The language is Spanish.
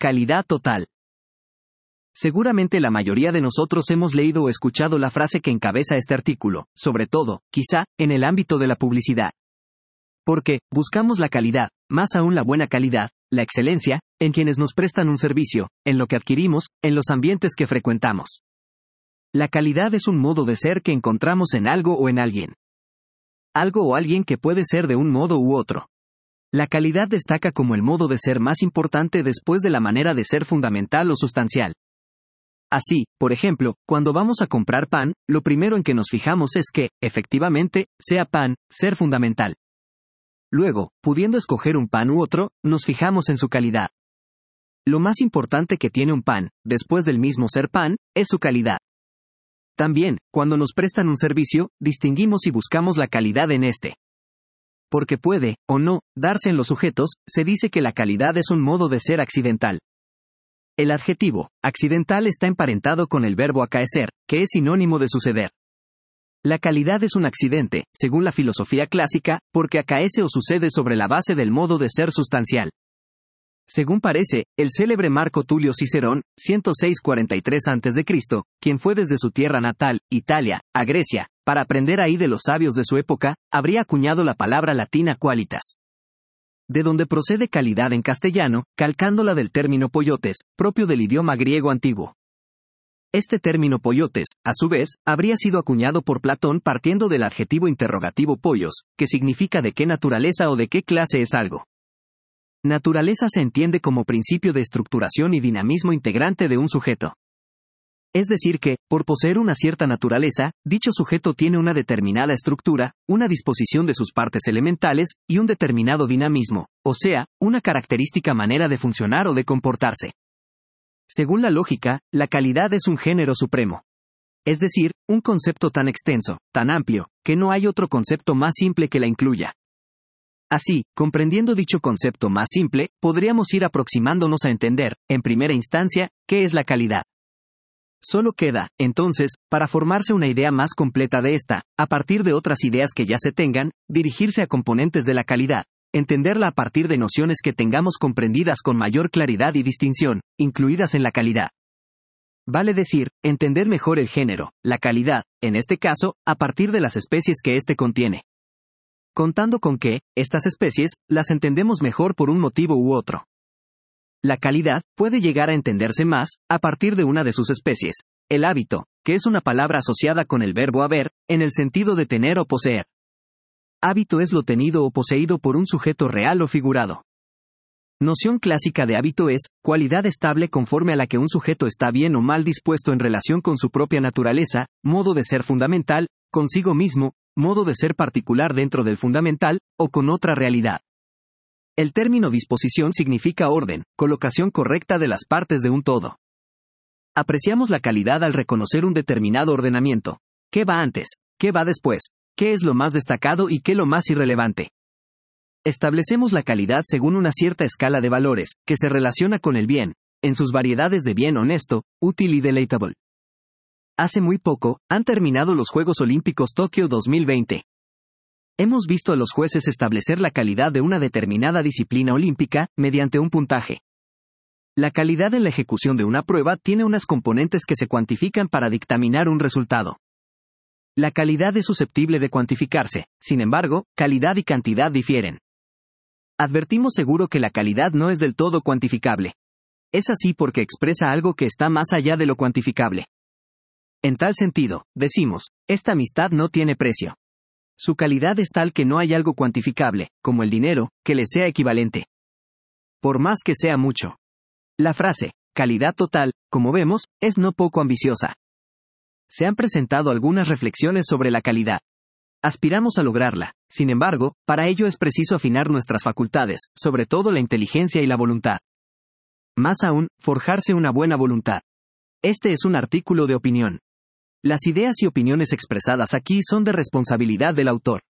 Calidad total. Seguramente la mayoría de nosotros hemos leído o escuchado la frase que encabeza este artículo, sobre todo, quizá, en el ámbito de la publicidad. Porque, buscamos la calidad, más aún la buena calidad, la excelencia, en quienes nos prestan un servicio, en lo que adquirimos, en los ambientes que frecuentamos. La calidad es un modo de ser que encontramos en algo o en alguien. Algo o alguien que puede ser de un modo u otro. La calidad destaca como el modo de ser más importante después de la manera de ser fundamental o sustancial. Así, por ejemplo, cuando vamos a comprar pan, lo primero en que nos fijamos es que, efectivamente, sea pan, ser fundamental. Luego, pudiendo escoger un pan u otro, nos fijamos en su calidad. Lo más importante que tiene un pan, después del mismo ser pan, es su calidad. También, cuando nos prestan un servicio, distinguimos y buscamos la calidad en este. Porque puede, o no, darse en los sujetos, se dice que la calidad es un modo de ser accidental. El adjetivo, accidental está emparentado con el verbo acaecer, que es sinónimo de suceder. La calidad es un accidente, según la filosofía clásica, porque acaece o sucede sobre la base del modo de ser sustancial. Según parece, el célebre Marco Tulio Cicerón, 106-43 a.C., quien fue desde su tierra natal, Italia, a Grecia, para aprender ahí de los sabios de su época, habría acuñado la palabra latina qualitas. De donde procede calidad en castellano, calcándola del término poiotes, propio del idioma griego antiguo. Este término poiotes, a su vez, habría sido acuñado por Platón partiendo del adjetivo interrogativo poios, que significa de qué naturaleza o de qué clase es algo. Naturaleza se entiende como principio de estructuración y dinamismo integrante de un sujeto. Es decir que, por poseer una cierta naturaleza, dicho sujeto tiene una determinada estructura, una disposición de sus partes elementales, y un determinado dinamismo, o sea, una característica manera de funcionar o de comportarse. Según la lógica, la calidad es un género supremo. Es decir, un concepto tan extenso, tan amplio, que no hay otro concepto más simple que la incluya. Así, comprendiendo dicho concepto más simple, podríamos ir aproximándonos a entender, en primera instancia, qué es la calidad. Solo queda, entonces, para formarse una idea más completa de esta, a partir de otras ideas que ya se tengan, dirigirse a componentes de la calidad, entenderla a partir de nociones que tengamos comprendidas con mayor claridad y distinción, incluidas en la calidad. Vale decir, entender mejor el género, la calidad, en este caso, a partir de las especies que éste contiene. Contando con que, estas especies, las entendemos mejor por un motivo u otro. La calidad puede llegar a entenderse más, a partir de una de sus especies, el hábito, que es una palabra asociada con el verbo haber, en el sentido de tener o poseer. Hábito es lo tenido o poseído por un sujeto real o figurado. Noción clásica de hábito es, cualidad estable conforme a la que un sujeto está bien o mal dispuesto en relación con su propia naturaleza, modo de ser fundamental, consigo mismo, modo de ser particular dentro del fundamental, o con otra realidad. El término disposición significa orden, colocación correcta de las partes de un todo. Apreciamos la calidad al reconocer un determinado ordenamiento. ¿Qué va antes? ¿Qué va después? ¿Qué es lo más destacado y qué lo más irrelevante? Establecemos la calidad según una cierta escala de valores, que se relaciona con el bien, en sus variedades de bien honesto, útil y deleitable. Hace muy poco, han terminado los Juegos Olímpicos Tokio 2020. Hemos visto a los jueces establecer la calidad de una determinada disciplina olímpica, mediante un puntaje. La calidad en la ejecución de una prueba tiene unas componentes que se cuantifican para dictaminar un resultado. La calidad es susceptible de cuantificarse, sin embargo, calidad y cantidad difieren. Advertimos seguro que la calidad no es del todo cuantificable. Es así porque expresa algo que está más allá de lo cuantificable. En tal sentido, decimos, esta amistad no tiene precio. Su calidad es tal que no hay algo cuantificable, como el dinero, que le sea equivalente. Por más que sea mucho. La frase, calidad total, como vemos, es no poco ambiciosa. Se han presentado algunas reflexiones sobre la calidad. Aspiramos a lograrla, sin embargo, para ello es preciso afinar nuestras facultades, sobre todo la inteligencia y la voluntad. Más aún, forjarse una buena voluntad. Este es un artículo de opinión. Las ideas y opiniones expresadas aquí son de responsabilidad del autor.